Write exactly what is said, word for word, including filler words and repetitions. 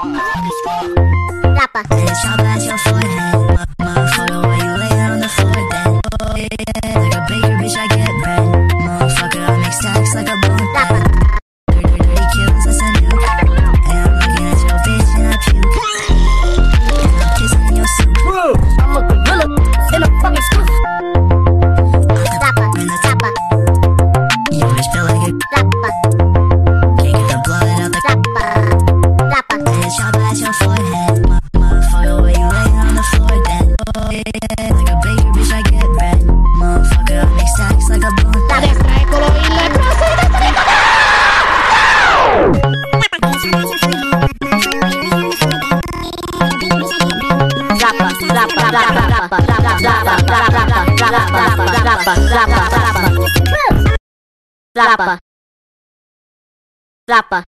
Rapper. Headshot at your forehead. Motherfucker, why you lay on the floor then? Oh, yeah, like a baker, bitch, I get bread. Motherfucker, I make stacks like a bone. Rapper. Dirty, dirty kills, that's a nuke. And I'm looking at your bitch and I puke. And I'm kissing your soup. Bro, I'm a gorilla in a fucking school. Rapper. In the rapper. Your bitch feel like a rapper. Can't get the blood out the rapper. Rapper. Headshot at your forehead. Motherfucker, why you lay on the floor then? Oh, yeah, like a baker, bitch, I get bread. Motherfucker, I make stacks like a bone. La descrécolo y le Rapper. Rapper.